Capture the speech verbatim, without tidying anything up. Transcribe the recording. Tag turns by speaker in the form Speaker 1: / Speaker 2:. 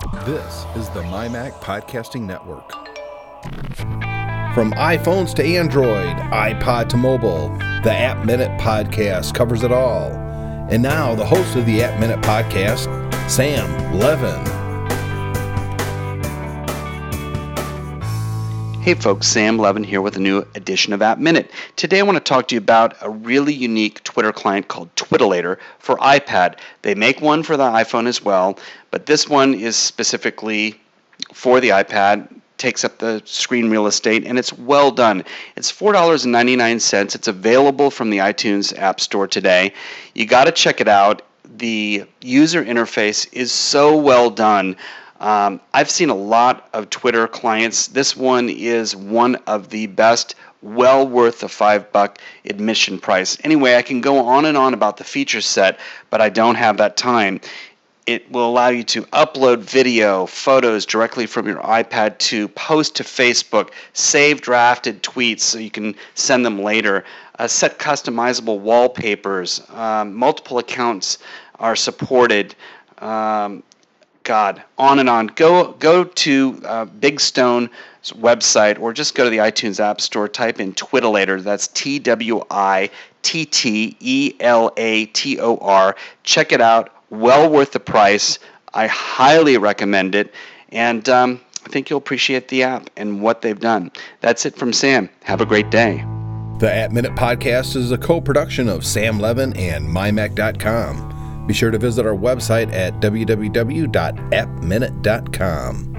Speaker 1: This is the MyMac Podcasting Network. From iPhones to Android, iPod to mobile, the App Minute Podcast covers it all. And now, the host of the App Minute Podcast, Sam Levin.
Speaker 2: Hey folks, Sam Levin here with a new edition of App Minute. Today I want to talk to you about a really unique Twitter client called Twitterator for iPad. They make one for the iPhone as well, but this one is specifically for the iPad, takes up the screen real estate, and it's well done. It's four dollars and ninety-nine cents. It's available from the iTunes App Store today. You got to check it out. The user interface is so well done. Um, I've seen a lot of Twitter clients. This one is one of the best, well worth the five buck admission price. Anyway, I can go on and on about the feature set, but I don't have that time. It will allow you to upload video, photos directly from your iPad to post to Facebook, save drafted tweets so you can send them later, uh, set customizable wallpapers, um, multiple accounts are supported. Um, God, on and on. Go go to uh, Big Stone's website or just go to the iTunes App Store, type in Twitterator. That's T W I T T E L A T O R. Check it out. Well worth the price. I highly recommend it. And um, I think you'll appreciate the app and what they've done. That's it from Sam. Have a great day.
Speaker 1: The App Minute Podcast is a co-production of Sam Levin and my mac dot com. Be sure to visit our website at w w w dot app minute dot com.